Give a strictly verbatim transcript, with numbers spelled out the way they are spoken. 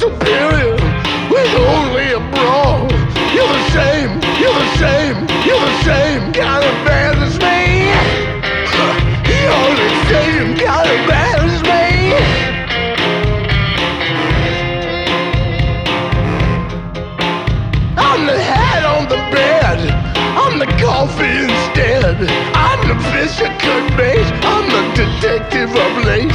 superior with only a brawl. You're the same, you're the same, you're the same kind of bad as me. You're the same kind of bad as me. I'm the hat on the bed, I'm the coffee instead. I'm the fish that could bait, I'm the detective of late.